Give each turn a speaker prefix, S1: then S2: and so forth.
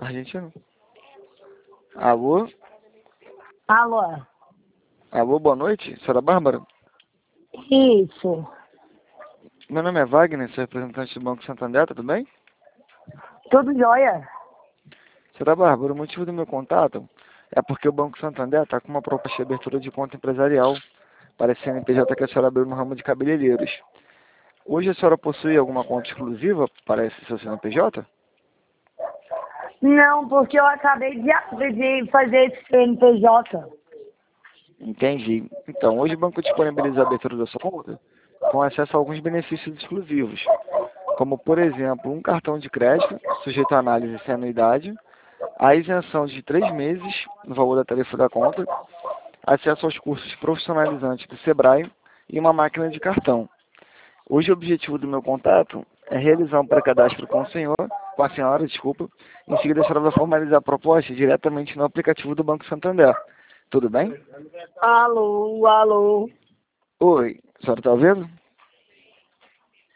S1: Argentino? Alô?
S2: Alô?
S1: Alô, boa noite. Senhora Bárbara?
S2: Isso.
S1: Meu nome é Wagner, sou representante do Banco Santander, tudo bem?
S2: Tudo jóia?
S1: Senhora Bárbara, o motivo do meu contato é porque o Banco Santander está com uma proposta de abertura de conta empresarial para esse CNPJ que a senhora abriu no ramo de cabeleireiros. Hoje a senhora possui alguma conta exclusiva para esse seu CNPJ?
S2: Não, porque eu acabei de fazer esse CNPJ.
S1: Entendi. Então, hoje o banco disponibiliza a abertura da sua conta com acesso a alguns benefícios exclusivos, como, por exemplo, um cartão de crédito sujeito à análise sem anuidade, a isenção de 3 meses no valor da tarifa da conta, acesso aos cursos profissionalizantes do Sebrae e uma máquina de cartão. Hoje o objetivo do meu contato é realizar um pré-cadastro com a senhora, desculpa. Em seguida a senhora vai formalizar a proposta diretamente no aplicativo do Banco Santander. Tudo bem?
S2: Alô?
S1: Oi, a senhora está ouvindo?